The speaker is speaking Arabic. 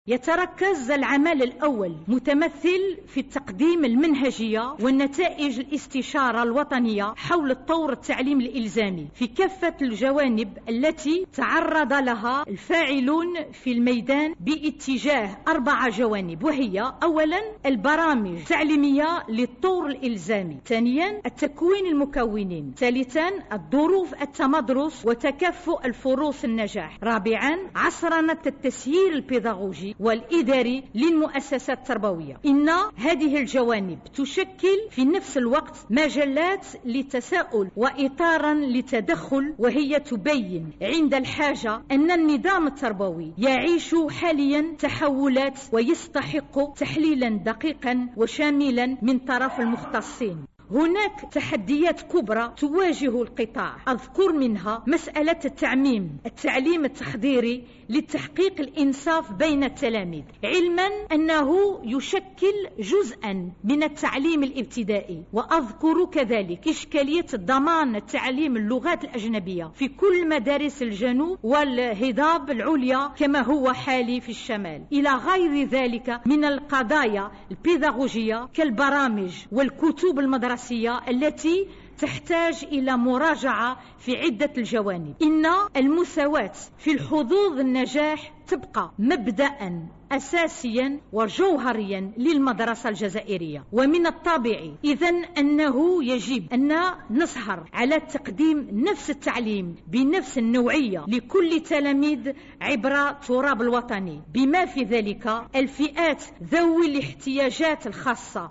يتركز العمل الأول متمثل في التقديم المنهجية والنتائج الاستشارة الوطنية حول الطور التعليم الإلزامي في كافة الجوانب التي تعرض لها الفاعلون في الميدان باتجاه 4 جوانب، وهي أولا البرامج التعليمية للطور الإلزامي، ثانيا التكوين المكونين، ثالثا الظروف التمدرس وتكافؤ الفروص النجاح، رابعا عصرنة التسيير البيداغوجي والإداري للمؤسسات التربوية. إن هذه الجوانب تشكل في نفس الوقت مجالات للتساؤل وإطارا للتدخل، وهي تبين عند الحاجة أن النظام التربوي يعيش حاليا تحولات ويستحق تحليلا دقيقا وشاملا من طرف المختصين. هناك تحديات كبرى تواجه القطاع، أذكر منها مسألة التعليم التحضيري لتحقيق الإنصاف بين التلاميذ، علما أنه يشكل جزءا من التعليم الابتدائي، وأذكر كذلك إشكالية ضمان التعليم اللغات الأجنبية في كل مدارس الجنوب والهضاب العليا كما هو حالي في الشمال، إلى غير ذلك من القضايا البيداغوجية كالبرامج والكتب المدرسية التي تحتاج إلى مراجعة في عدة الجوانب. إن المساواة في الحظوظ النجاح تبقى مبدأ أساسيا وجوهريا للمدرسة الجزائرية، ومن الطبيعي إذن أنه يجب أن نسهر على تقديم نفس التعليم بنفس النوعية لكل تلاميذ عبر التراب الوطني، بما في ذلك الفئات ذوي الاحتياجات الخاصة